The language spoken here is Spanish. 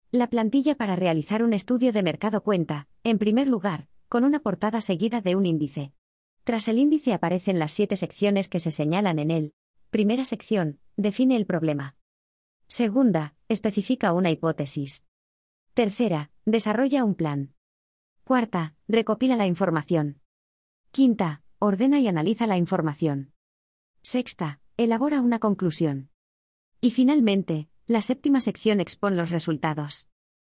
La plantilla para realizar un estudio de mercado cuenta, en primer lugar, con una portada seguida de un índice. Tras el índice aparecen las 7 secciones que se señalan en él. Primera sección, define el problema. Segunda, especifica una hipótesis. Tercera, desarrolla un plan. Cuarta, recopila la información. Quinta, ordena y analiza la información. Sexta, elabora una conclusión. Y finalmente, la séptima sección expone los resultados.